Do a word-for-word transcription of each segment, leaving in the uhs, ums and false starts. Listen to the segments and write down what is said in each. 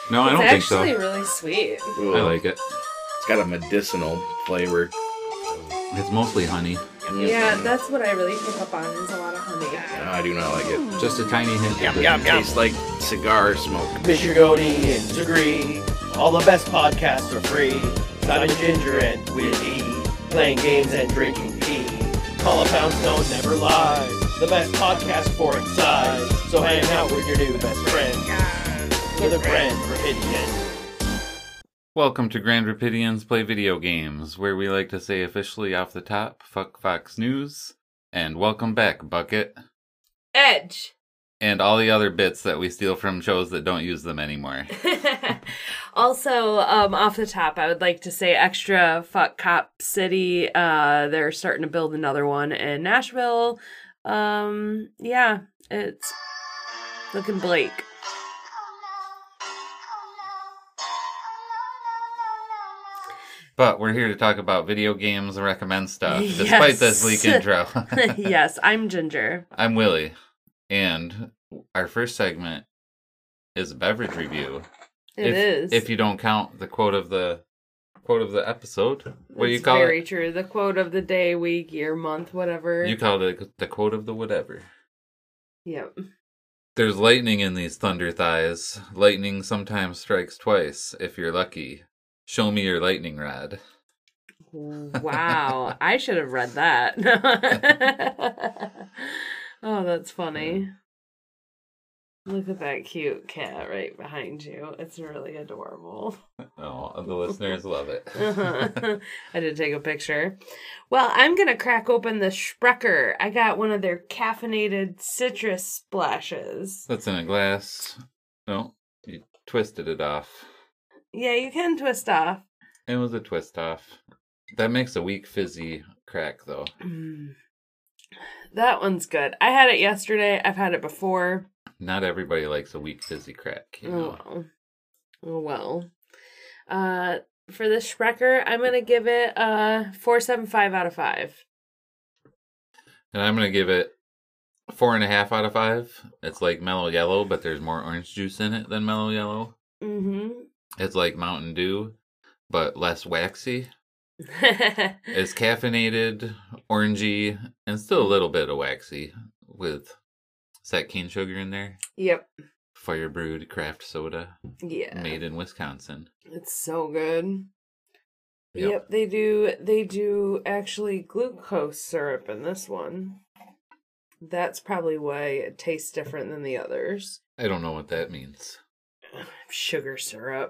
No, I It's don't think so. actually really sweet. Ooh, I like it. It's got a medicinal flavor. It's mostly honey. Yeah, that's what I really pick up on is a lot of honey. No, I do not like it. Just a tiny hint. Yum, of yum, bitterness. Tastes like cigar smoke. Mister Goldie and Degree. All the best podcasts are free. Simon Ginger and Willie. Playing games and drinking pee. Call a Poundstone never lies. The best podcast for its size. So hang out with your new best friend. For the Grand Rapidian. Welcome to Grand Rapidians Play Video Games, where we like to say officially off the top, fuck Fox News, and welcome back, Bucket, Edge. and all the other bits that we steal from shows that don't use them anymore. Also, um, off the top, I would like to say extra fuck Cop City. Uh, they're starting to build another one in Nashville. Um, yeah, it's looking bleak. But we're here to talk about video games and recommend stuff, Yes. despite this leak intro. Yes, I'm Ginger. I'm Willie, and our first segment is a beverage review. It if, is. If you don't count the quote of the quote of the episode, what do you It's call very it? true. The quote of the day, week, year, month, whatever. You call it the quote of the whatever. Yep. There's lightning in these thunder thighs. Lightning sometimes strikes twice, if you're lucky. Show me your lightning rod. Wow. I should have read that. Oh, that's funny. Look at that cute cat right behind you. It's really adorable. Oh, the listeners love it. Uh-huh. I did take a picture. Well, I'm going to crack open the Sprecher. I got one of their caffeinated citrus splashes. That's in a glass. No, you twisted it off. Yeah, you can twist off. It was a twist off. That makes a weak fizzy crack, though. Mm. That one's good. I had it yesterday. I've had it before. Not everybody likes a weak fizzy crack, you know. Oh well. Oh well. Uh, for the Sprecher, I'm gonna give it a four seven five out of five. And I'm gonna give it four and a half out of five. It's like Mellow Yellow, but there's more orange juice in it than Mellow Yellow. Mm-hmm. It's like Mountain Dew, but less waxy. It's caffeinated, orangey, and still a little bit of waxy with is that cane sugar in there. Yep. Fire brewed craft soda Yeah. made in Wisconsin. It's so good. Yep. Yep, they do they do actually glucose syrup in this one. That's probably why it tastes different than the others. I don't know what that means. Sugar syrup.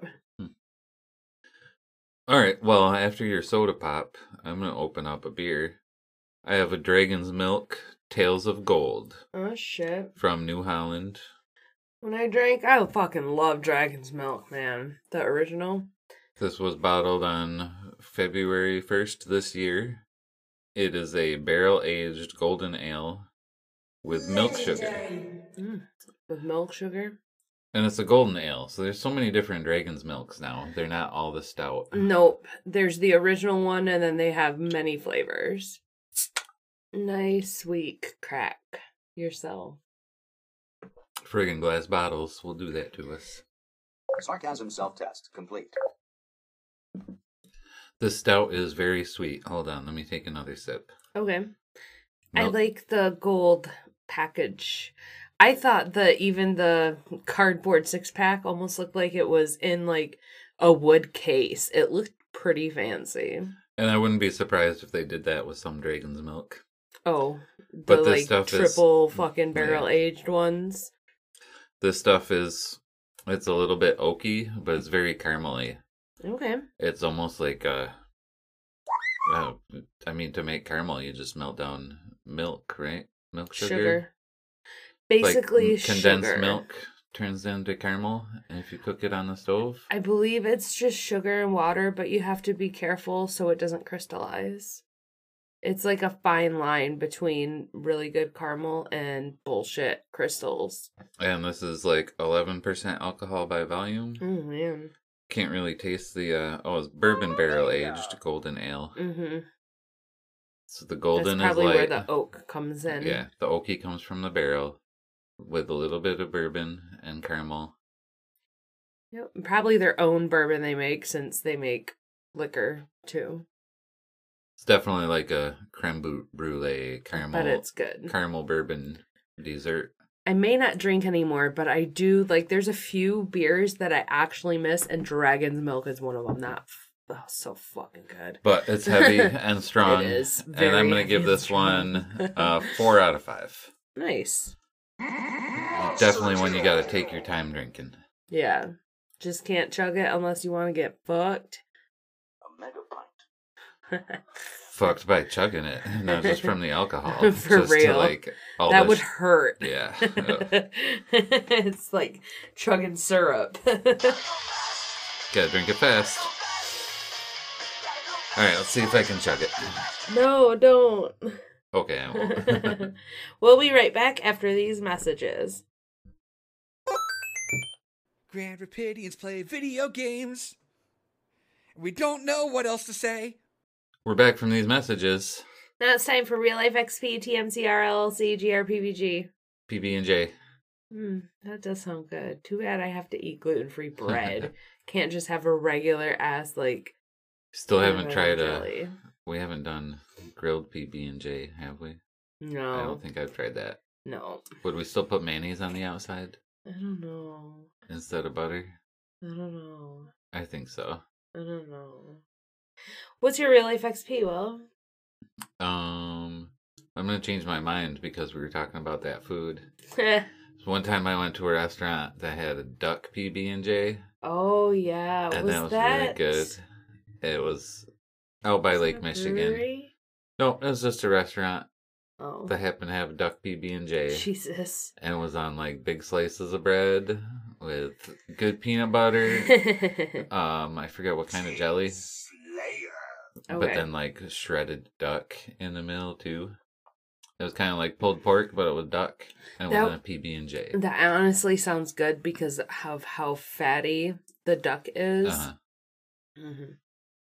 All right, well, after your soda pop, I'm going to open up a beer. I have a Dragon's Milk Tales of Gold Oh shit. from New Holland. When I drank, I fucking love Dragon's Milk, man. The original. This was bottled on February first this year. It is a barrel-aged golden ale with milk sugar. Mm. With milk sugar? And it's a golden ale, so there's so many different Dragon's Milks now. They're not all the stout. Nope. There's the original one, and then they have many flavors. Nice, sweet crack yourself. Friggin' glass bottles will do that to us. Sarcasm self-test complete. This stout is very sweet. Hold on, let me take another sip. Okay. I Nope. like the gold package. I thought that even the cardboard six pack almost looked like it was in like a wood case. It looked pretty fancy. And I wouldn't be surprised if they did that with some Dragon's Milk. Oh, the But this like stuff is- triple fucking yeah. barrel aged ones. This stuff is, it's a little bit oaky, but it's very caramely. Okay. It's almost like a, uh, I mean, to make caramel, you just melt down milk, right? Milk sugar. Sugar. Like, Basically, m- condensed sugar. milk turns into caramel, and if you cook it on the stove. I believe it's just sugar and water, but you have to be careful so it doesn't crystallize. It's like a fine line between really good caramel and bullshit crystals. And this is like eleven percent alcohol by volume. Oh, man. Can't really taste the, uh, oh, it's bourbon barrel aged golden ale. Mm-hmm. So the golden That's is probably light. where the oak comes in. Yeah, the oaky comes from the barrel with a little bit of bourbon and caramel. Yep. Probably their own bourbon they make since they make liquor too. It's definitely like a creme bru- brulee caramel. But it's good. Caramel bourbon dessert. I may not drink anymore, but I do like. There's a few beers that I actually miss, and Dragon's Milk is one of them. That oh, so fucking good. But it's heavy and strong. It is and very I'm going to heavy give and this strong. one uh, four out of five. Nice. Definitely one you got to take your time drinking. Yeah. Just can't chug it unless you want to get fucked. A mega pint. Fucked by chugging it, not just from the alcohol. For just real. To, like, all That the would sh- hurt. Yeah. Ugh. It's like chugging syrup. Gotta drink it fast. Alright, let's see if I can chug it. No, don't. Okay, I won't. We'll be right back after these messages. Grand Rapidians play video games. We don't know what else to say. We're back from these messages. Now it's time for Real Life X P, T M C R, L L C, G R P V G. P B and J. Hmm, that does sound good. Too bad I have to eat gluten-free bread. Can't just have a regular ass, like... Still haven't peanut tried butter a... jelly. We haven't done grilled P B and J, have we? No. I don't think I've tried that. No. Would we still put mayonnaise on the outside I don't know. instead of butter? I don't know. I think so. I don't know. What's your Real Life X P, Will? Um, I'm gonna change my mind because we were talking about that food. oh, So one time I went to a restaurant that had a duck P B and J, yeah. and was that was that really good. It was out by was Lake that a Michigan. brewery? No, it was just a restaurant Oh. that happened to have duck P B and J, Jesus. and it was on like big slices of bread with good peanut butter. um, I forget what kind of jelly, but Okay. then like shredded duck in the middle too. It was kind of like pulled pork, but it was duck, and it That- was in a P B and J. That honestly sounds good because of how fatty the duck is. Uh-huh. hmm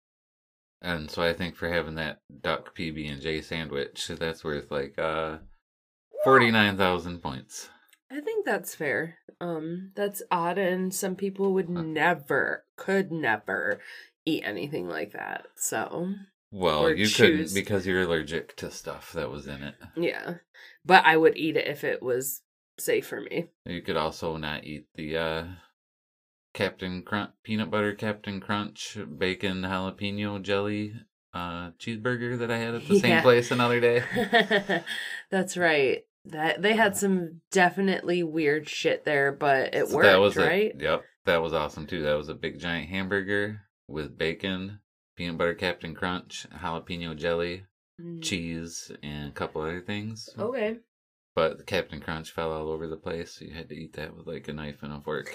And so I think for having that duck P B and J sandwich, that's worth like uh forty-nine thousand points. I think that's fair. Um, that's odd, and some people would never, could never eat anything like that. So, Well, Or you choose. couldn't because you're allergic to stuff that was in it. yeah. But I would eat it if it was safe for me. You could also not eat the uh Captain Crunch peanut butter Captain Crunch bacon jalapeno jelly uh cheeseburger that I had at the Yeah. same place another day. That's right. That they had some definitely weird shit there, but it So worked, that was a- right? yep, that was awesome too. That was a big giant hamburger with bacon, peanut butter Captain Crunch, jalapeno jelly, Mm. cheese, and a couple other things. Okay. But the Captain Crunch fell all over the place. So you had to eat that with like a knife and a fork.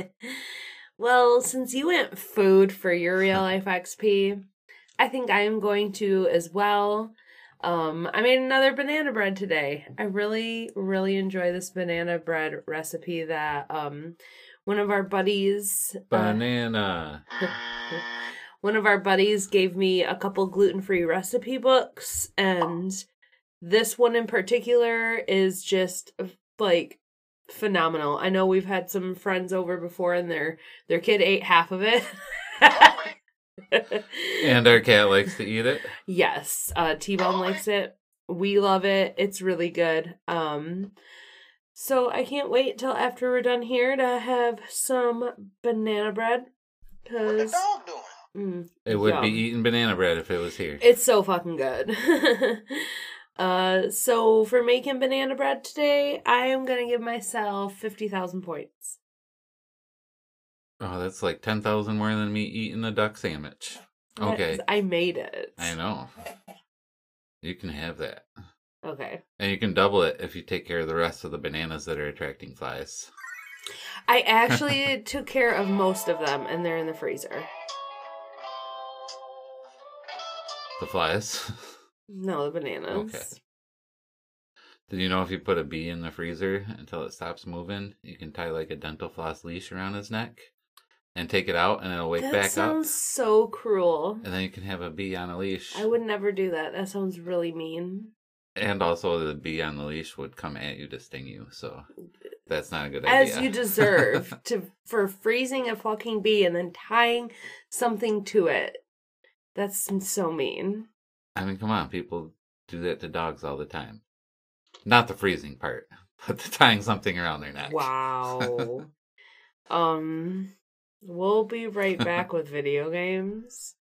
Well, since you went food for your Real Life X P, I think I am going to as well. Um, I made another banana bread today. I really, really enjoy this banana bread recipe that um one of our buddies uh, Banana. one of our buddies gave me a couple gluten-free recipe books, and this one in particular is just like phenomenal. I know we've had some friends over before and their their kid ate half of it. And our cat likes to eat it. Yes, uh T-Bone likes it. We love it. It's really good. Um so I can't wait till after we're done here to have some banana bread. Cause mm, It would be yum. eating banana bread if it was here. It's so fucking good. uh, so for making banana bread today, I am gonna give myself fifty thousand points. Oh, that's like ten thousand more than me eating a duck sandwich. Okay. Because I made it. I know. You can have that. Okay. And you can double it if you take care of the rest of the bananas that are attracting flies. I actually took care of most of them, and they're in the freezer. The flies? No, the bananas. Okay. Did you know if you put a bee in the freezer until it stops moving, you can tie like a dental floss leash around his neck and take it out and it'll wake That back sounds up? so cruel. And then you can have a bee on a leash. I would never do that. That sounds really mean. And also the bee on the leash would come at you to sting you, so that's not a good idea. As you deserve to for freezing a fucking bee and then tying something to it. That's so mean. I mean, come on, people do that to dogs all the time. Not the freezing part, but the tying something around their neck. Wow. um, we'll be right back with video games.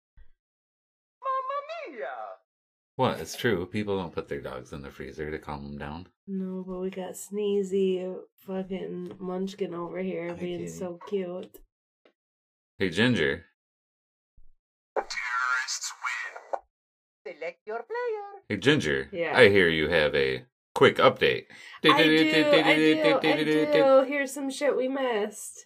What? It's true. People don't put their dogs in the freezer to calm them down. No, but we got Sneezy fucking Munchkin over here I being can't. so cute. Hey, Ginger. Terrorists win. Select your player. Hey, Ginger. Yeah. I hear you have a quick update. I do, I do, I do. Here's some shit we missed.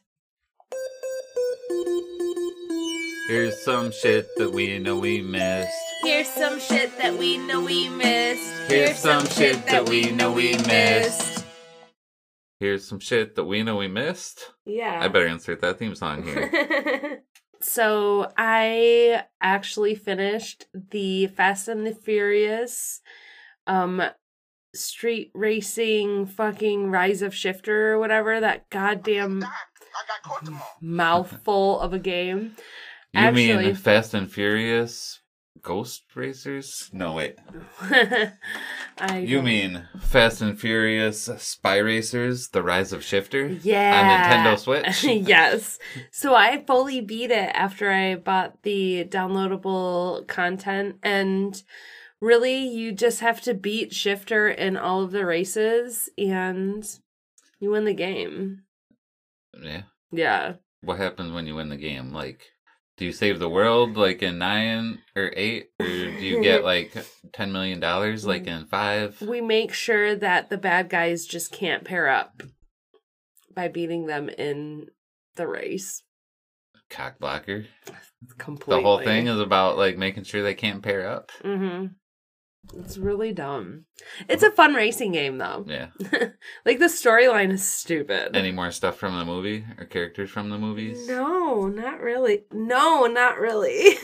Here's some shit that we know we missed. Here's some shit that we know we missed. Here's some shit that we know we missed. Here's some shit that we know we missed. Yeah. I better insert that theme song here. So I actually finished the Fast and the Furious um street racing fucking Rise of Shifter or whatever, that goddamn mouthful of a game. You Actually, mean Fast and Furious Ghost Racers? No, wait. I You don't- mean Fast and Furious Spy Racers, The Rise of Shifter? Yeah. On Nintendo Switch? Yes. So I fully beat it after I bought the downloadable content, and really you just have to beat Shifter in all of the races and you win the game. Yeah. Yeah. What happens when you win the game? Like, do you save the world like in nine or eight? Or do you get like ten million dollars like in five? We make sure that the bad guys just can't pair up by beating them in the race. Cock blocker. Completely. The whole thing is about like making sure they can't pair up. Mm-hmm. It's really dumb. It's a fun racing game, though. Yeah. Like, the storyline is stupid. Any more stuff from the movie or characters from the movies? No, not really. No, not really.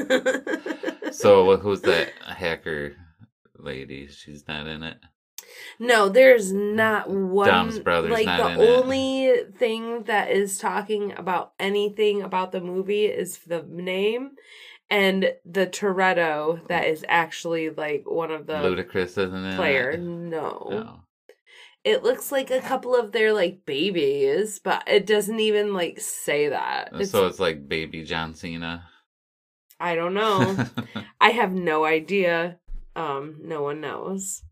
So who's that hacker lady? She's not in it. No, there's not one. Dom's brother's like, not the in it. only thing that is talking about anything about the movie is the name and the Toretto that is actually, like, one of the Ludacris isn't in player. it? No. No. It looks like a couple of their, like, babies, but it doesn't even, like, say that. It's, So it's like baby John Cena. I don't know. I have no idea. Um, no one knows.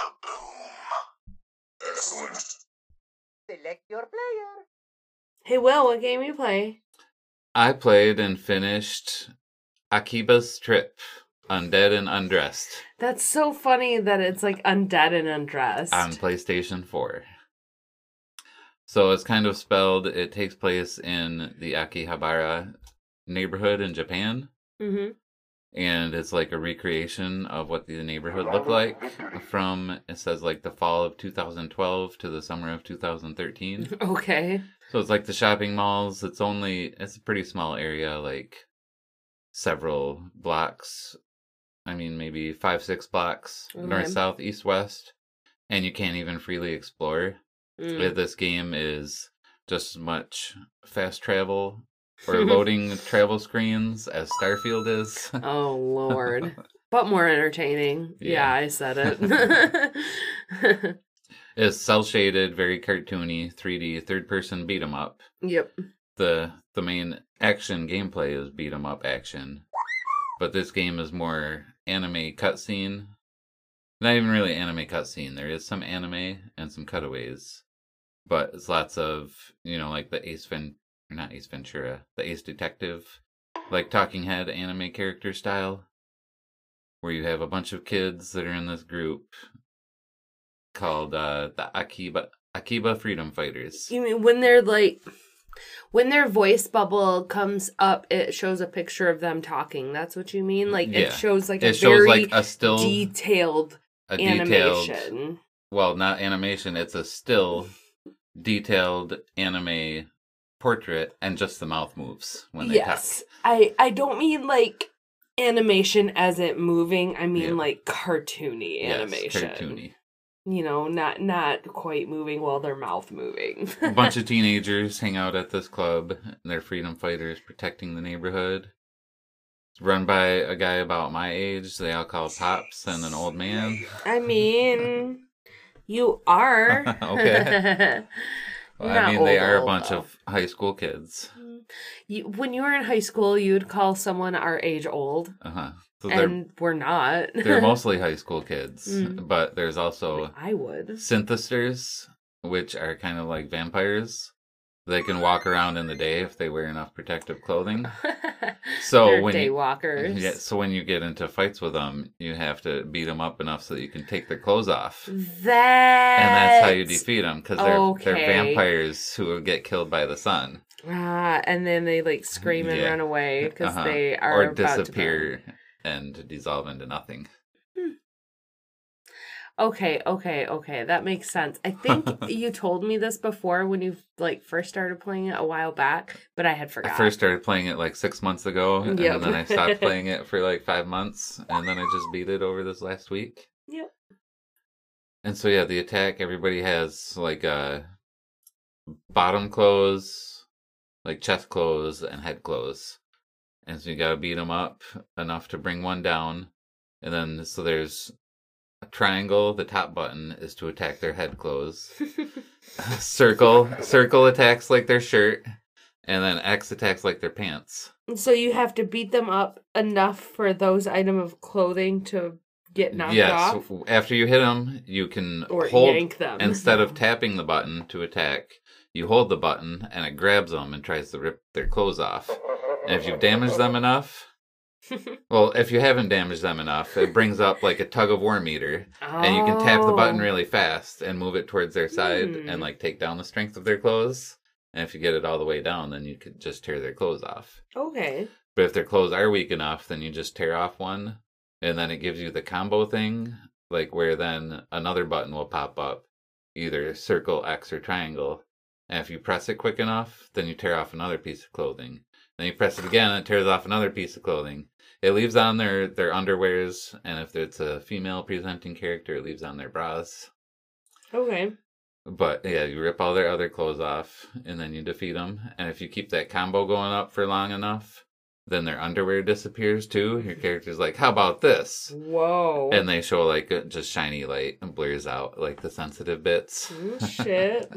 Excellent. Select your player. Hey, Will, what game you play? I played and finished Akiba's Trip, Undead and Undressed, That's so funny that it's, like, undead and undressed. on PlayStation four. So it's kind of spelled, it takes place in the Akihabara neighborhood in Japan. Mm-hmm. And it's like a recreation of what the neighborhood looked like from, it says like the fall of two thousand twelve to the summer of two thousand thirteen. Okay. So it's like the shopping malls. It's only, it's a pretty small area, like several blocks. I mean, maybe five, six blocks, Okay. north, south, east, west. And you can't even freely explore. Mm. This game is just as much fast travel or loading travel screens as Starfield is. Oh, Lord. But more entertaining. Yeah, Yeah. I said it. It's cel-shaded, very cartoony, three D, third-person beat-em-up. Yep. The the main action gameplay is beat-em-up action. But this game is more anime cutscene. Not even really anime cutscene. There is some anime and some cutaways. But it's lots of, you know, like the Ace Ven... Or not Ace Ventura. The Ace Detective. Like Talking Head anime character style. Where you have a bunch of kids that are in this group called uh, the Akiba Akiba Freedom Fighters. You mean when they're like, when their voice bubble comes up, it shows a picture of them talking. That's what you mean? Like, Yeah. it shows like It a shows very like a still, detailed a detailed, animation. well, not animation, it's a still detailed anime portrait and just the mouth moves when they Yes. talk. I, I don't mean like animation as it moving. I mean Yeah. like cartoony Yes, animation. cartoony. you know, not not quite moving while their mouth moving. A bunch of teenagers hang out at this club, and they're freedom fighters protecting the neighborhood. It's run by a guy about my age. They all call Pops and an old man. I mean, you are. Okay. Well, I mean, they are a bunch of high school kids. You, when you were in high school, you'd call someone our age old. Uh-huh. So they're, and we're not. they're mostly high school kids. Mm. But there's also I would. synthesters, which are kind of like vampires. They can walk around in the day if they wear enough protective clothing. So They're when you, daywalkers. yeah, so when you get into fights with them, you have to beat them up enough so that you can take their clothes off. That And that's how you defeat them, because they're, Okay. they're vampires who will get killed by the sun. Ah, and then they like scream and Yeah. run away because Uh-huh. they are Or about disappear and dissolve into nothing. to burn. Okay, okay, okay. That makes sense. I think you told me this before when you like first started playing it a while back, but I had forgot. I first started playing it like six months ago, and Yep. then I stopped playing it for like five months, and then I just beat it over this last week. Yep. And so yeah, the attack, everybody has like uh bottom clothes, like chest clothes and head clothes. And so you gotta beat them up enough to bring one down. And then so there's a triangle, the top button is to attack their head clothes. circle, circle attacks like their shirt, and then X attacks like their pants. So you have to beat them up enough for those item of clothing to get knocked Yes, off, after you hit them, you can or hold yank them instead of tapping the button to attack. You hold the button, and it grabs them and tries to rip their clothes off. And if you've damaged them enough, well, if you haven't damaged them enough, it brings up like a tug of war meter, and you can tap the button Oh. really fast and move it towards their side Hmm. and like take down the strength of their clothes. And if you get it all the way down, then you could just tear their clothes off. Okay. But if their clothes are weak enough, then you just tear off one, and then it gives you the combo thing, like where then another button will pop up, either circle, X, or triangle. And if you press it quick enough, then you tear off another piece of clothing. Then you press it again, and it tears off another piece of clothing. It leaves on their, their underwears, and if it's a female presenting character, it leaves on their bras. Okay. But yeah, you rip all their other clothes off, and then you defeat them. And if you keep that combo going up for long enough, then their underwear disappears too. Your character's like, how about this? Whoa. And they show like a- just shiny light and blurs out like the sensitive bits. Mm, shit.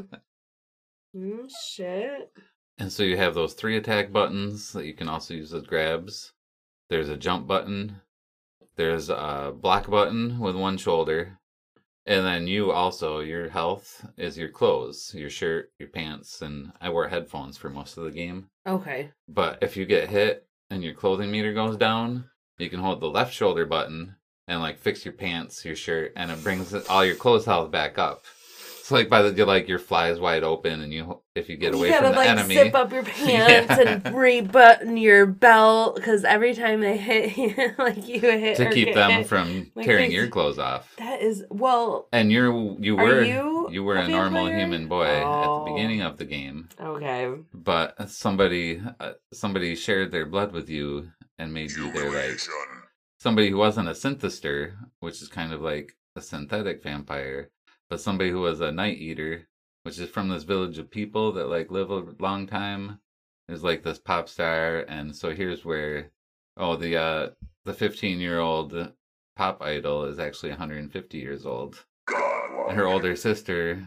Mm, shit. And so you have those three attack buttons that you can also use as grabs. There's a jump button. There's a block button with one shoulder. And then you also, your health is your clothes, your shirt, your pants, and I wore headphones for most of the game. Okay. But if you get hit and your clothing meter goes down, you can hold the left shoulder button and like fix your pants, your shirt, and it brings all your clothes health back up. So like by the you like your fly is wide open, and you if you get away you gotta from the like enemy, zip up your pants Yeah. and rebutton your belt because every time they hit you, like you hit to or keep get them hit, from like tearing they- your clothes off. That is well. And you're you Are were you were a a normal vampire? human boy at Oh. the beginning of the game, Okay. but somebody uh, somebody shared their blood with you and made you their like somebody who wasn't a synthester, which is kind of like a synthetic vampire, but somebody who was a night eater, which is from this village of people that like live a long time. There's like this pop star, and so here's where oh the uh the fifteen year old pop idol is actually one hundred fifty years old. And her older sister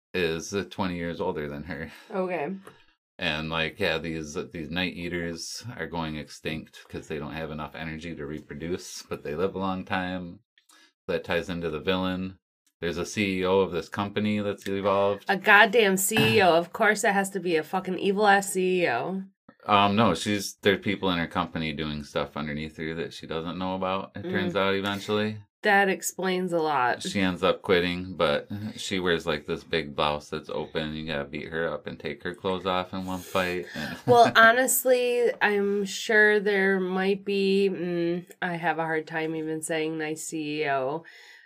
is twenty years older than her. Okay. And like yeah, these these night eaters are going extinct because they don't have enough energy to reproduce, but they live a long time. That ties into the villain. There's a C E O of this company that's evolved. A goddamn C E O. Of course, it has to be a fucking evil ass C E O. Um, no, she's there's people in her company doing stuff underneath her that she doesn't know about. It turns out eventually That explains a lot. she ends up quitting, but she wears like this big blouse that's open. You gotta beat her up and take her clothes off in one fight. And Well, honestly, I'm sure there might be. Mm, I have a hard time even saying nice C E O.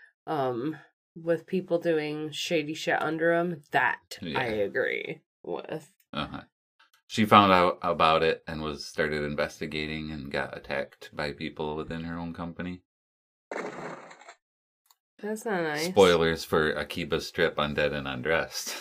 Um, with people doing shady shit under them. That Yeah. I agree with. uh-huh. She found out about it and was started investigating and got attacked by people within her own company. That's not nice. Spoilers for Akiba Strip Undead and Undressed.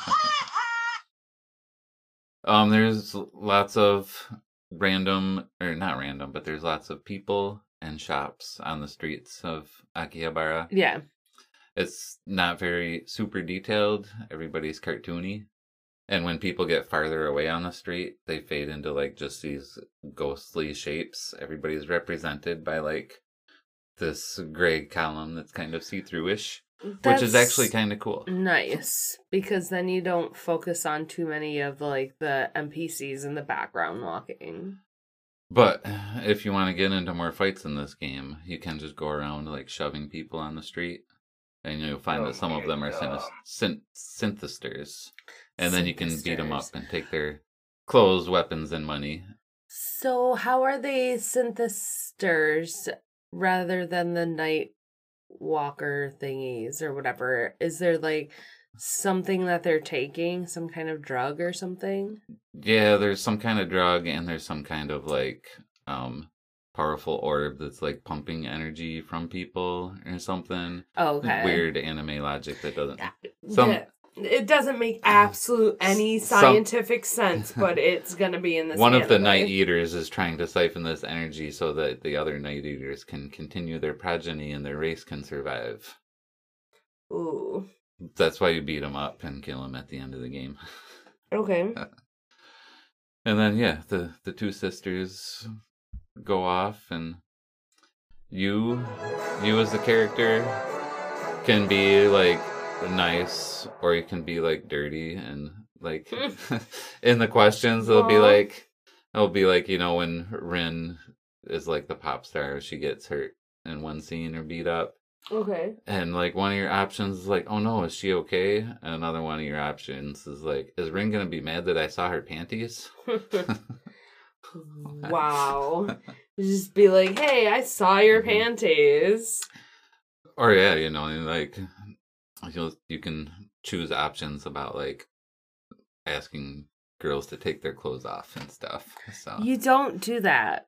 um, there's lots of random, or not random, but there's lots of people and shops on the streets of Akihabara. Yeah. It's not very super detailed. Everybody's cartoony. And when people get farther away on the street, they fade into like just these ghostly shapes. Everybody's represented by like this gray column that's kind of see-through-ish, which is actually kind of cool. Nice, because then you don't focus on too many of like the N P Cs in the background walking. But if you want to get into more fights in this game, you can just go around like shoving people on the street, and you'll find Oh that some of them are my synth- synth- synthesters, and then you can beat them up Synthesters. and take their clothes, weapons, and money. So how are they synthesters rather than the night walker thingies or whatever? Is there like something that they're taking, some kind of drug or something? Yeah, there's some kind of drug, and there's some kind of like um powerful orb that's like pumping energy from people or something. Oh, okay. Weird anime logic that doesn't. Some Yeah. It doesn't make absolute any Some- scientific sense, but it's gonna be in this. one of the anime. night eaters is trying to siphon this energy so that the other night eaters can continue their progeny and their race can survive. Ooh. That's why you beat them up and kill them at the end of the game. Okay. And then yeah, the the two sisters go off, and you you as the character can be like nice, or you can be like dirty, and like in the questions it'll be Aw. like it'll be like, you know, when Rin is like the pop star, she gets hurt in one scene or beat up, Okay. and like one of your options is like, oh no, is she okay? And another one of your options is like, is Rin gonna be mad that I saw her panties? Wow. Just be like, hey, I saw your Mhm. panties. Or yeah, you know, like you'll you can choose options about like asking girls to take their clothes off and stuff. So you, You don't do that.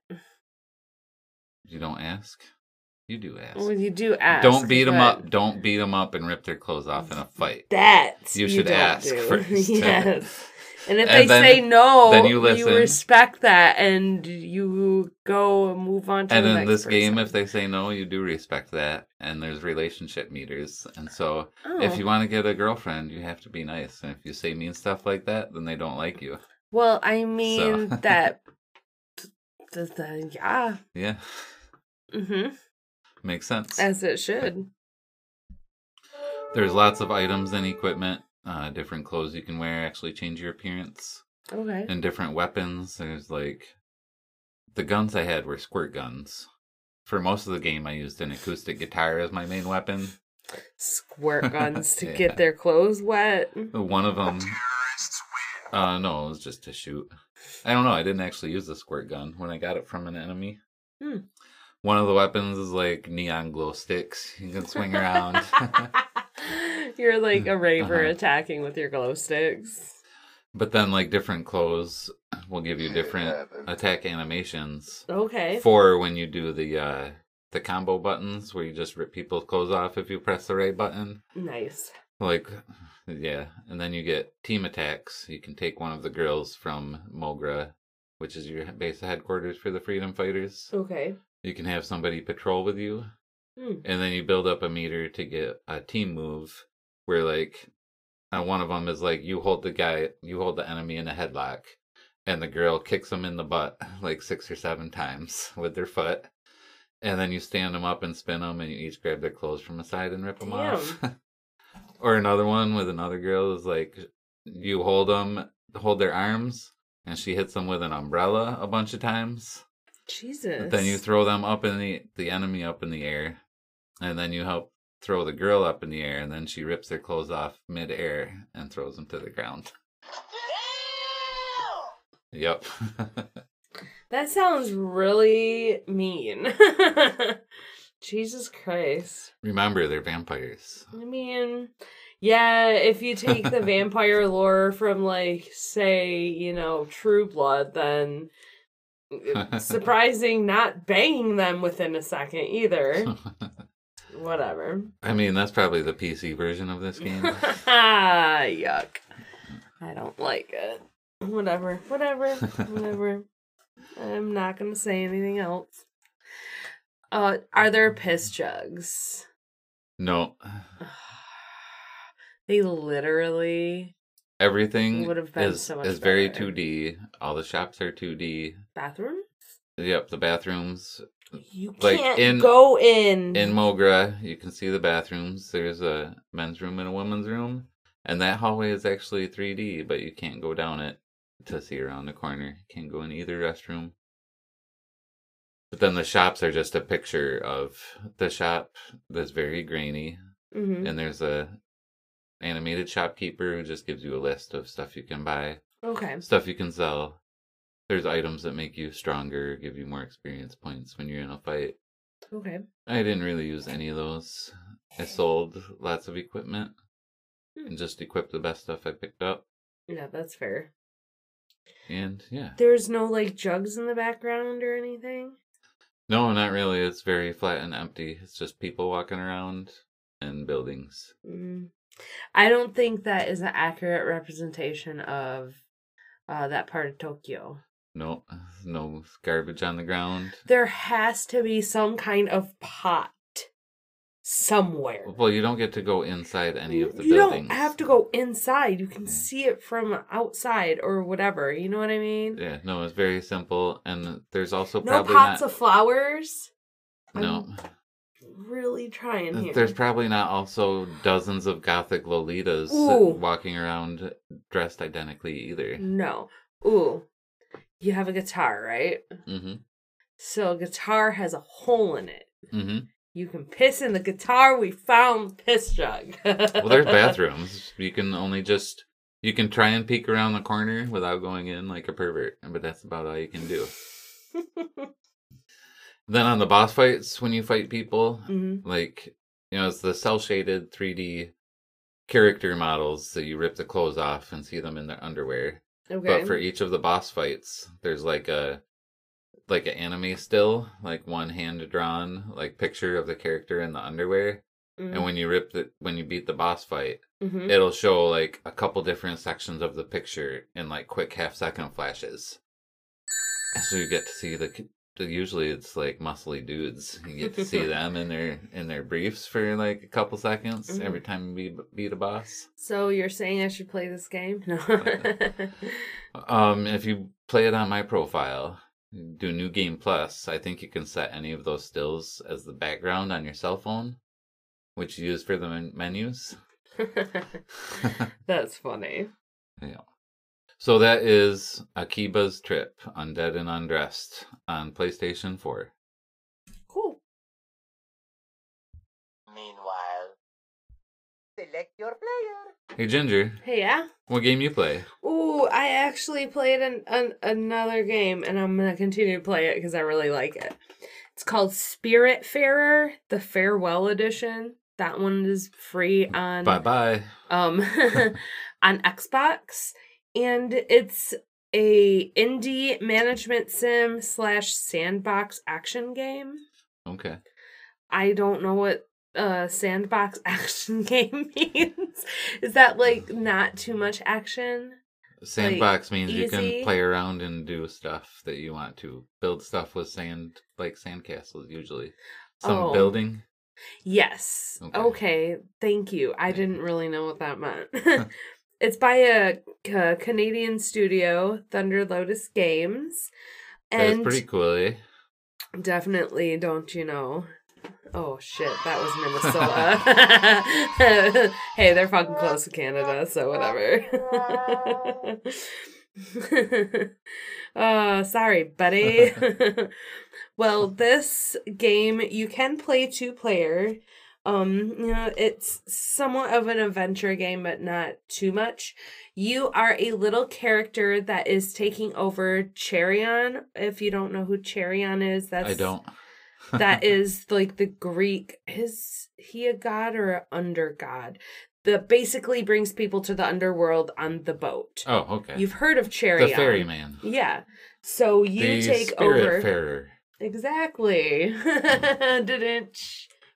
don't ask, you do ask. Well, you do ask. Don't beat them but up. Don't beat them up and rip their clothes off in a fight. That You should don't ask do. first. Yes. And if And they then- say no, then you listen. respect that and you go and move on to And the in next this game, person. if they say no, you do respect that. And there's relationship meters. And so Oh. if you want to get a girlfriend, you have to be nice. And if you say mean stuff like that, then they don't like you. Well, I mean So- that. th- th- yeah. Yeah, Mm-hmm. makes sense. As it should. There's lots of items and equipment. Uh, different clothes you can wear actually change your appearance. Okay. And different weapons. There's like... The guns I had were squirt guns. For most of the game, I used an acoustic guitar as my main weapon. Squirt guns to Yeah. get their clothes wet. One of them... Terrorists win. Uh, no, it was just to shoot. I don't know. I didn't actually use the squirt gun when I got it from an enemy. Hmm. One of the weapons is like neon glow sticks. You can swing around. You're like a raver Uh-huh. attacking with your glow sticks. But then, like, different clothes will give you It different happened. attack animations Okay. for when you do the uh, the combo buttons, where you just rip people's clothes off if you press the right button. Nice. Like, yeah. And then you get team attacks. You can take one of the girls from Mogra, which is your base headquarters for the Freedom Fighters. Okay. You can have somebody patrol with you, Hmm. and then you build up a meter to get a team move where, like, uh, one of them is like you hold the guy, you hold the enemy in a headlock, and the girl kicks him in the butt like six or seven times with their foot, and then you stand them up and spin them, and you each grab their clothes from the side and rip them off. Or another one with another girl is like you hold them, hold their arms, and she hits them with an umbrella a bunch of times. Jesus. Then you throw them up in the the enemy up in the air, and then you help throw the girl up in the air, and then she rips their clothes off mid-air and throws them to the ground. Yep. That sounds really mean. Jesus Christ. Remember, they're vampires. I mean, yeah, if you take the vampire lore from, like, say, you know, True Blood, then it's surprising not banging them within a second either. Whatever. I mean, that's probably the P C version of this game. Yuck. I don't like it. Whatever. Whatever. Whatever. I'm not going to say anything else. Uh, are there piss jugs? No. They literally Everything would have been is, so much is very better. two D. All the shops are two D. Bathroom? Yep, the bathrooms. You Like, can't in- go in. In Mogra, you can see the bathrooms. There's a men's room and a women's room. And that hallway is actually three D, but you can't go down it to see around the corner. You can't go in either restroom. But then the shops are just a picture of the shop that's very grainy. Mm-hmm. And there's a animated shopkeeper who just gives you a list of stuff you can buy, Okay. stuff you can sell. There's items that make you stronger, give you more experience points when you're in a fight. Okay. I didn't really use any of those. I sold lots of equipment Hmm. and just equipped the best stuff I picked up. Yeah, that's fair. And yeah. There's no, like, jugs in the background or anything? No, not really. It's very flat and empty. It's just people walking around and buildings. Mm. I don't think that is an accurate representation of uh, that part of Tokyo. No, no garbage on the ground. There has to be some kind of pot somewhere. Well, you don't get to go inside any of the you buildings. don't have to go inside. You can Yeah. see it from outside or whatever. You know what I mean? Yeah, no, it's very simple. And there's also No probably pots not... of flowers. No. I'm really trying here. There's probably not also dozens of gothic Lolitas Ooh. walking around dressed identically either. No. Ooh. You have a guitar, right? Mm-hmm. So a guitar has a hole in it. Mm-hmm. You can piss in the guitar. We found piss jug. Well, there's bathrooms. You can only just... You can try and peek around the corner without going in like a pervert. But that's about all you can do. Then on the boss fights, when you fight people, Mm-hmm. like, you know, it's the cel-shaded three D character models that you rip the clothes off and see them in their underwear. Okay. But for each of the boss fights, there's like a like an anime still, like one hand drawn, like picture of the character in the underwear. Mm-hmm. And when you rip the when you beat the boss fight, Mm-hmm. it'll show like a couple different sections of the picture in like quick half second flashes. So you get to see the usually it's like muscly dudes. You get to see them in their in their briefs for like a couple seconds Mhm. every time you beat, beat a boss. So you're saying I should play this game? No. Um, if you play it on my profile, do New Game Plus, I think you can set any of those stills as the background on your cell phone, which you use for the men- menus. That's funny. Yeah. So that is Akiba's Trip, Undead and Undressed on PlayStation four. Cool. Meanwhile, select your player. Hey Ginger, Hey, yeah? what game you play? Ooh, I actually played an, an another game, and I'm going to continue to play it because I really like it. It's called Spiritfarer, the Farewell Edition. That one is free on Bye bye. um on Xbox, and it's a indie management sim slash sandbox action game. Okay. I don't know what uh sandbox action game means. Is that like not too much action? Sandbox means you easy? can play around and do stuff that you want to. Build stuff with sand, like sandcastles usually. Some Oh. building. Yes. Okay. Okay. Thank you. I didn't really know what that meant. It's by a, ca- Canadian studio, Thunder Lotus Games. That's And pretty cool, eh? definitely, don't you know? Oh shit, that was Minnesota. Hey, they're fucking close to Canada, so whatever. uh, sorry, buddy. Well, this game you can play two player. Um, you know, it's somewhat of an adventure game, but not too much. You are a little character that is taking over Cherion. If you don't know who Cherion is, that's I don't. that is like the Greek. Is he a god or an under god? That basically brings people to the underworld on the boat. Oh, okay. You've heard of Cherion. The ferryman. Yeah. So you the take over. Spiritfarer. Exactly. Didn't.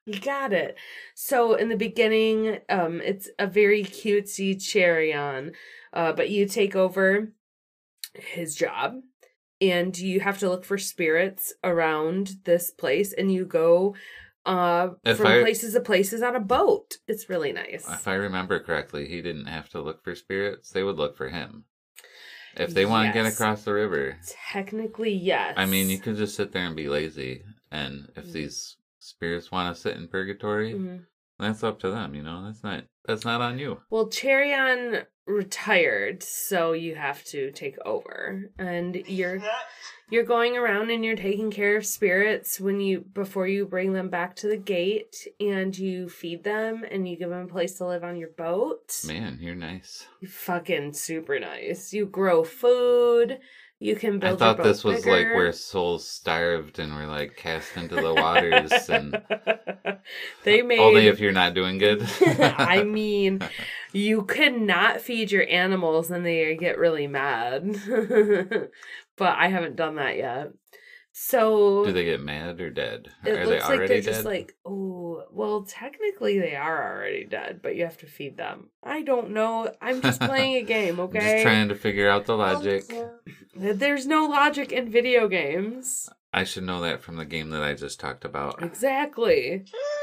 You got it. So in the beginning, um, it's a very cutesy Cherion, uh, but you take over his job, and you have to look for spirits around this place, and you go uh, from I, places to places on a boat. It's really nice. If I remember correctly, he didn't have to look for spirits. They would look for him. If they want to get Yes. across the river. Technically, yes. I mean, you could just sit there and be lazy. And if these spirits want to sit in purgatory, Mhm. that's up to them, you know? That's not that's not on you. Well, Cherion retired, so you have to take over. And you're you're going around and you're taking care of spirits when you before you bring them back to the gate, and you feed them and you give them a place to live on your boat. Man, you're nice. You fucking super nice. You grow food. You can build I thought your boat this was bigger. like where souls starved and were like cast into the waters and they made only if you're not doing good. I mean, you could not feed your animals and they get really mad. But I haven't done that yet. So Do they get mad or dead? it Are they looks like already they're dead? just like, oh, well, technically they are already dead, but you have to feed them. I don't know. I'm just playing a game, I'm okay? just trying to figure out the logic. There's no logic in video games. I should know that from the game that I just talked about. Exactly.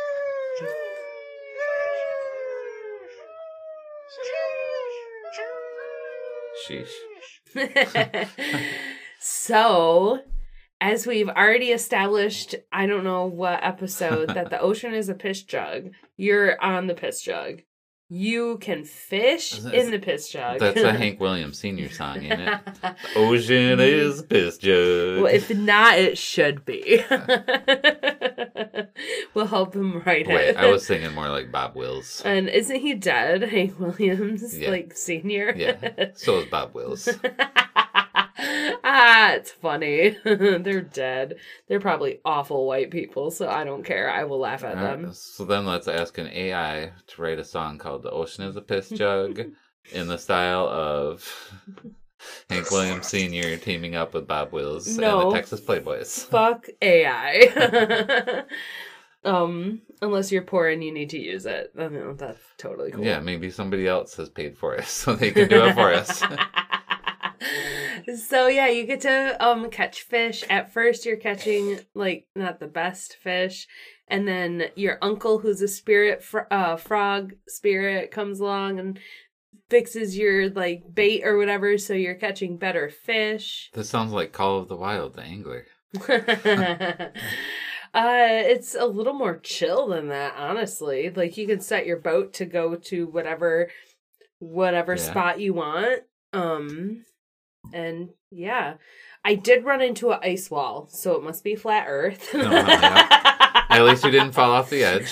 Sheesh. So, as we've already established, I don't know what episode, that the ocean is a piss jug. You're on the piss jug. You can fish That's- in the piss jug. That's a Hank Williams Senior song, ain't it? The ocean is piss jug. Well, if not, it should be. We'll help him write Wait, it. I was thinking more like Bob Wills. And isn't he dead, Hank Williams, Yeah. like senior? Yeah, so is Bob Wills. Ah, it's funny. They're dead. They're probably awful white people, so I don't care. I will laugh at them. Alright, so then let's ask an A I to write a song called The Ocean is a Piss Jug in the style of Hank Williams Senior teaming up with Bob Wills No. and the Texas Playboys. Fuck A I. um, unless you're poor and you need to use it. I know, that's totally cool. Yeah, maybe somebody else has paid for it, so they can do it for us. So yeah, you get to um catch fish. At first you're catching like not the best fish, and then your uncle, who's a spirit fr- uh frog spirit, comes along and fixes your like bait or whatever, so you're catching better fish. This sounds like Call of the Wild, the angler. uh it's a little more chill than that, honestly. Like you can set your boat to go to whatever whatever Yeah. spot you want. Um and yeah, I did run into an ice wall, so it must be flat earth. No, yeah. At least you didn't fall off the edge.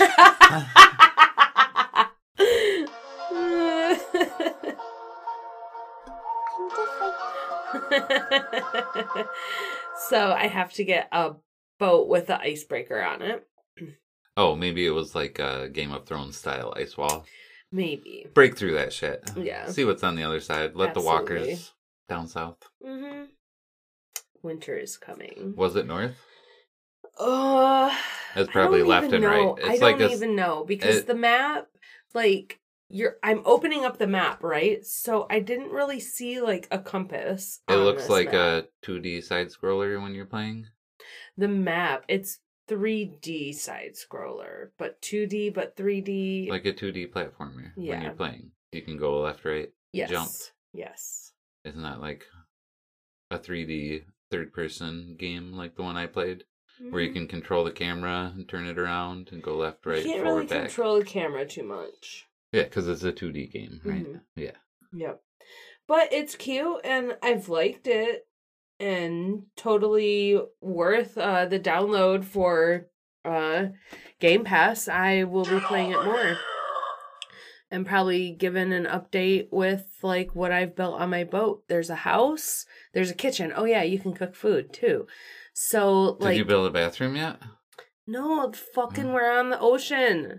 So I have to get a boat with an icebreaker on it. Oh, maybe it was like a Game of Thrones style ice wall. Maybe. Break through that shit. Yeah. See what's on the other side. Let Absolutely. the walkers down south. Mm-hmm. Winter is coming. Was it north? Uh, It's I probably don't left even and right. know. It's I like don't a- even know because it- the map, like, you're. I'm opening up the map, right? So I didn't really see like a compass. It on looks this like map. a two D side scroller when you're playing. The map. It's three D side scroller, but two D, but three D. Like a two D platformer when Yeah. you're playing. You can go left, right, yes. jump. Yes. Isn't that like a three D third person game like the one I played? Where you Mhm. can control the camera and turn it around and go left, right, You can't forward, really back. control the camera too much. Yeah, because it's a two D game, right? Mhm. Yeah. Yep. But it's cute and I've liked it and totally worth uh, the download for uh, Game Pass. I will be playing it more. And probably given an update with like what I've built on my boat. There's a house, there's a kitchen. Oh yeah, you can cook food too. So Did like you build a bathroom yet? no, fucking Mm. we're on the ocean.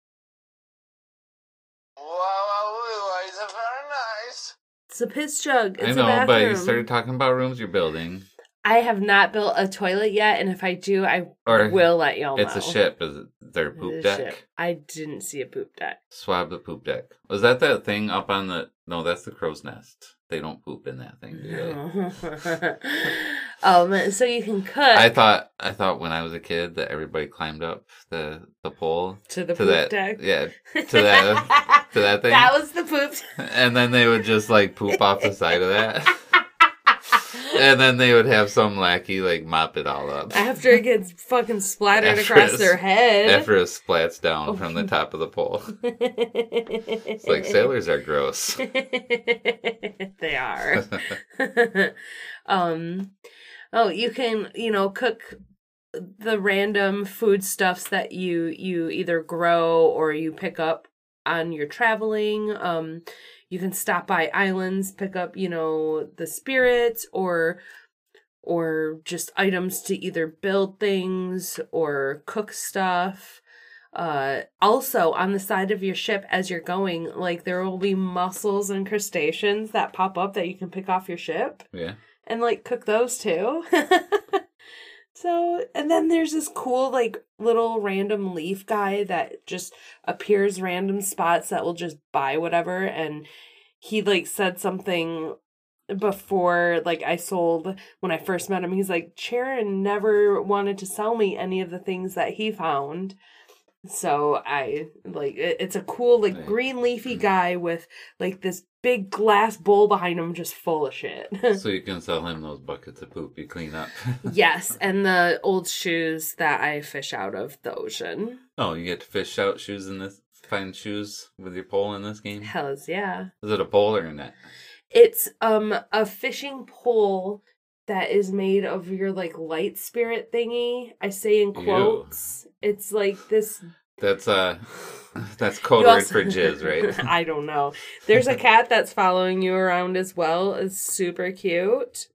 Wow, wow, it's very nice. It's a piss jug. It's I know, a but you bathroom. started talking about rooms you're building. I have not built a toilet yet, and if I do, I Or will let y'all know. It's a ship. Is it their poop It is deck? ship. I didn't see a poop deck. Swab the poop deck. Was that that thing up on the... No, that's the crow's nest. They don't poop in that thing, do they? um, so you can cook I thought I thought when I was a kid that everybody climbed up the, the pole. to the to poop that, deck. Yeah, to that, to that thing. That was the poop. And then they would just like poop off the side of that. And then they would have some lackey like mop it all up. After it gets fucking splattered After across it's- their head. After it splats down from the top of the pole. It's like sailors are gross. They are. um, oh, you can, you know, cook the random foodstuffs that you you either grow or you pick up on your traveling. Um, you can stop by islands, pick up, you know, the spirits or or just items to either build things or cook stuff. Uh, also, on the side of your ship as you're going, like, there will be mussels and crustaceans that pop up that you can pick off your ship Yeah. and, like, cook those too. So, and then there's this cool, like, little random leaf guy that just appears random spots that will just buy whatever. And he, like, said something before, like, I sold, when I first met him, he's like, Charon never wanted to sell me any of the things that he found. So I, like, it, it's a cool, like, Right. green leafy guy with, like, this big glass bowl behind him just full of shit. So you can sell him those buckets of poop you clean up. Yes, and the old shoes that I fish out of the ocean. Oh, you get to fish out shoes in this, find shoes with your pole in this game? Hells yeah. Is it a pole or a net? It's um a fishing pole that is made of your, like, light spirit thingy. I say in quotes. It's like this. That's uh, that's code You word also- for jizz, right? I don't know. There's a cat that's following you around as well. It's super cute.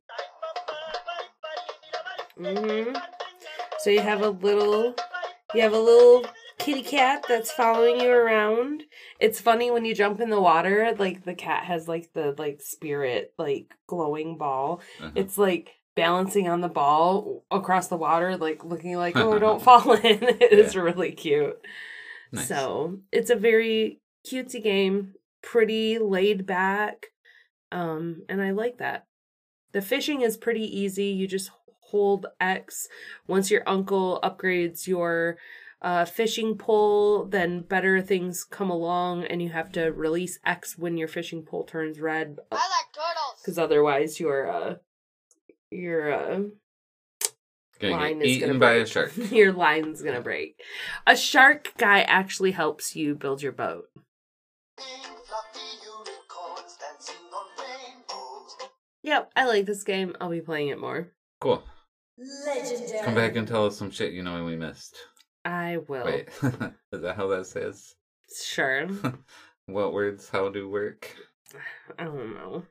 hmm So you have a little, you have a little kitty cat that's following you around. It's funny when you jump in the water, like, the cat has, like, the, like, spirit, like, glowing ball. Uh-huh. It's like balancing on the ball across the water, like, looking like, oh, don't fall in. It is Yeah. really cute. Nice. So it's a very cutesy game, pretty laid back, um, and I like that. The fishing is pretty easy. You just hold X. Once your uncle upgrades your uh, fishing pole, then better things come along, and you have to release X when your fishing pole turns red, I like turtles. because otherwise your uh, your uh, Gonna line get is eaten gonna by break. a shark. Your line's gonna break. A shark guy actually helps you build your boat. Pink fluffy unicorns dancing on rainbows. Yep, I like this game. I'll be playing it more. Cool. Legendary. Come back and tell us some shit you know we missed. I will. Wait, is that how that says? Sure. What words how do work? I don't know.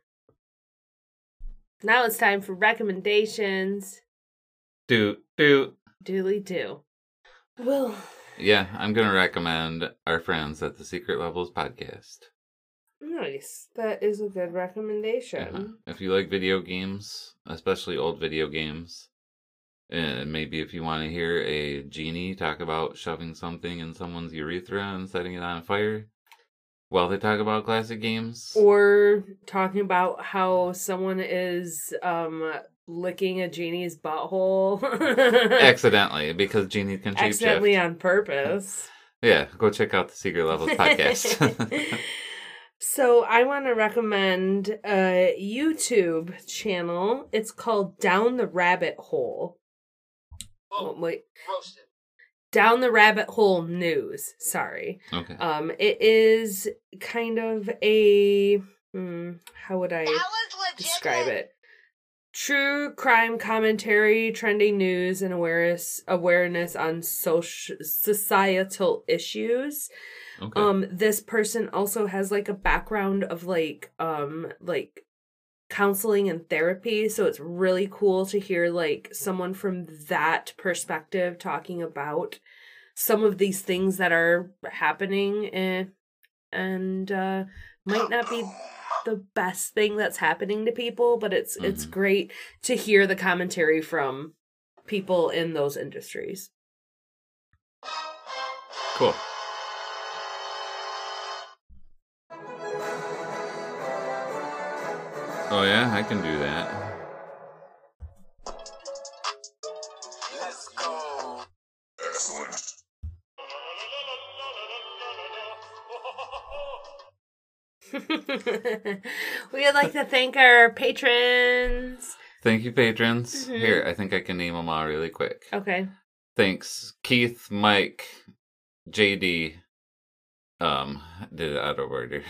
Now it's time for recommendations. Do, do. Doodly do. Well, Yeah, I'm going to recommend our friends at the Secret Levels podcast. nice. That is a good recommendation. Uh-huh. If you like video games, especially old video games, and maybe if you want to hear a genie talk about shoving something in someone's urethra and setting it on fire while they talk about classic games. Or talking about how someone is um licking a genie's butthole. Accidentally, because genies can shape Accidentally shift. on purpose. Yeah, go check out the Secret Levels podcast. So I want to recommend a YouTube channel. It's called Down the Rabbit Hole. Oh, wait. Roasted. Down the Rabbit Hole News. Sorry. Okay. Um, it is kind of a hmm, how would I That was legit. describe it? True crime commentary, trending news, and awareness awareness on social societal issues. Okay. Um, this person also has, like, a background of, like, um, like counseling and therapy, so it's really cool to hear, like, someone from that perspective talking about some of these things that are happening, and, and uh, might not be the best thing that's happening to people, but it's mm-hmm. it's great to hear the commentary from people in those industries. Cool. Oh yeah, I can do that. Let's go. Excellent. We would like to thank our patrons. Thank you, patrons. Mm-hmm. Here, I think I can name them all really quick. Okay. Thanks, Keith, Mike, J D. Um, did it out of order.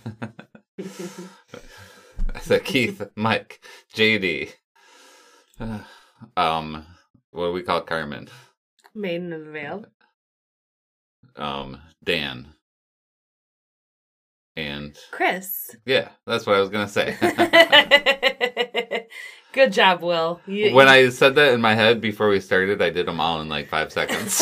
I said Keith, Mike, J D. Uh, um, what do we call Carmen? Maiden of the Veil. Um, Dan. And Chris. Yeah, that's what I was gonna say. Good job, Will. You, when you... I said that in my head before we started, I did them all in like five seconds.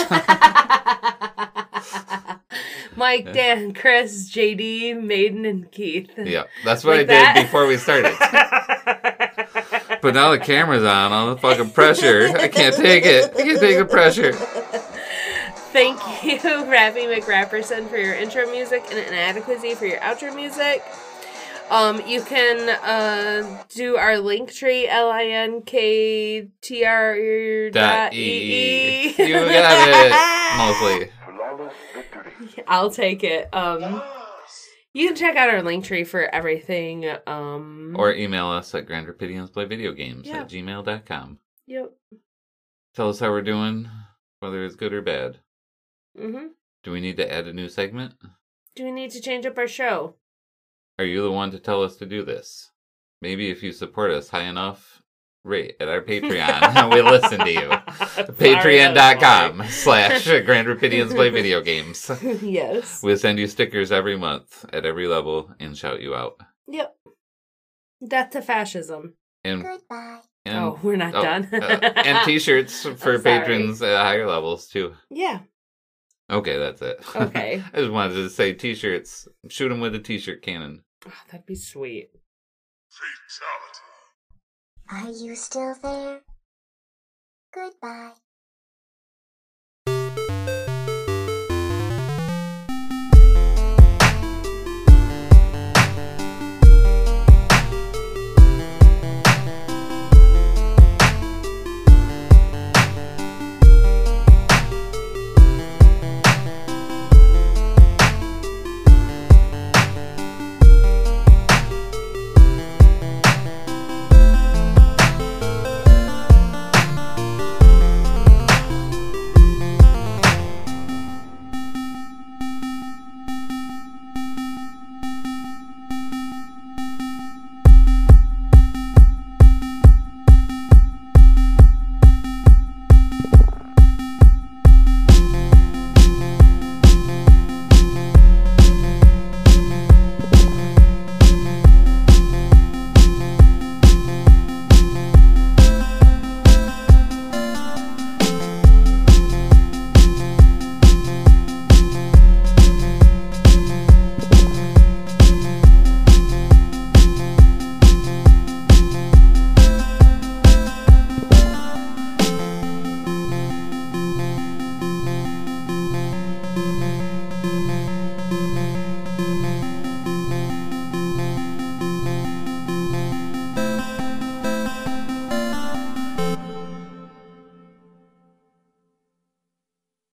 Mike, Dan, Chris, J D, Maiden, and Keith. Yeah, that's what like I that? did before we started. But now the camera's on, all the fucking pressure. I can't take it. I can't take the pressure. Thank you, Rappy McRapperson, for your intro music, and Inadequacy for your outro music. Um, you can uh, do our link tree, L I N K T R dot E E. You got it, mostly. I'll take it. Um, you can check out our link tree for everything. Um, or email us at Grand Rapidians Play Video Games yeah. at gmail dot com. Yep. Tell us how we're doing, whether it's good or bad. Mm-hmm. Do we need to add a new segment? Do we need to change up our show? Are you the one to tell us to do this? Maybe if you support us high enough, rate at our Patreon, we listen to you. Patreon dot com slash Grand Rapidians Play Video Games. Yes. We'll send you stickers every month at every level and shout you out. Yep. Death to fascism. And, Goodbye. and oh, we're not oh, done. uh, and t-shirts for patrons at higher levels, too. Yeah. Okay, that's it. Okay. I just wanted to say t-shirts. Shoot them with a t-shirt cannon. Oh, that'd be sweet. Fatality. Are you still there? Goodbye.